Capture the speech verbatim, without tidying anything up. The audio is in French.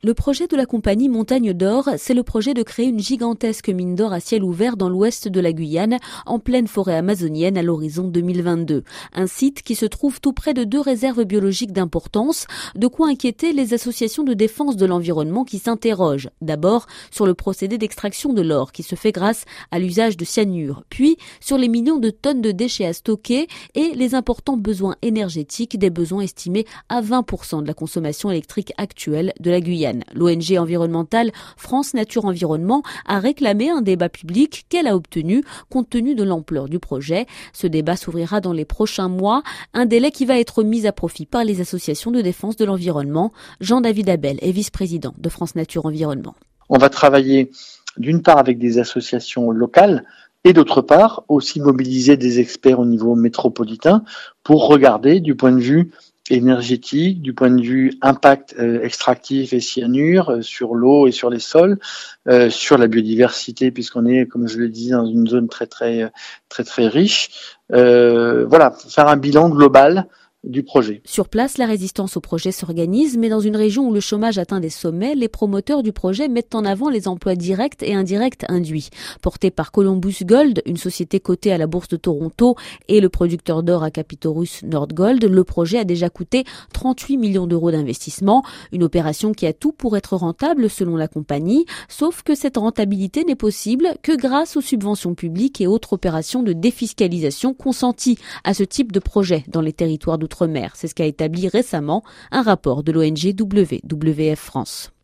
Le projet de la compagnie Montagne d'Or, c'est le projet de créer une gigantesque mine d'or à ciel ouvert dans l'ouest de la Guyane, en pleine forêt amazonienne à l'horizon deux mille vingt-deux. Un site qui se trouve tout près de deux réserves biologiques d'importance, de quoi inquiéter les associations de défense de l'environnement qui s'interrogent. D'abord sur le procédé d'extraction de l'or qui se fait grâce à l'usage de cyanure, puis sur les millions de tonnes de déchets à stocker et les importants besoins énergétiques, des besoins estimés à vingt pour cent de la consommation électrique actuelle de la Guyane. L'O N G environnementale France Nature Environnement a réclamé un débat public qu'elle a obtenu compte tenu de l'ampleur du projet. Ce débat s'ouvrira dans les prochains mois, un délai qui va être mis à profit par les associations de défense de l'environnement. Jean-David Abel est vice-président de France Nature Environnement. On va travailler d'une part avec des associations locales et d'autre part aussi mobiliser des experts au niveau métropolitain pour regarder du point de vue énergétique, du point de vue impact euh, extractif et cyanure euh, sur l'eau et sur les sols, euh, sur la biodiversité puisqu'on est, comme je le disais, dans une zone très très très très riche. Euh, voilà, faire un bilan global du projet. Sur place, la résistance au projet s'organise, mais dans une région où le chômage atteint des sommets, les promoteurs du projet mettent en avant les emplois directs et indirects induits. Porté par Columbus Gold, une société cotée à la bourse de Toronto, et le producteur d'or à capitaux russes Nordgold, le projet a déjà coûté trente-huit millions d'euros d'investissement, une opération qui a tout pour être rentable selon la compagnie, sauf que cette rentabilité n'est possible que grâce aux subventions publiques et autres opérations de défiscalisation consenties à ce type de projet dans les territoires d'outre-mer. C'est ce qu'a établi récemment un rapport de l'O N G W W F France.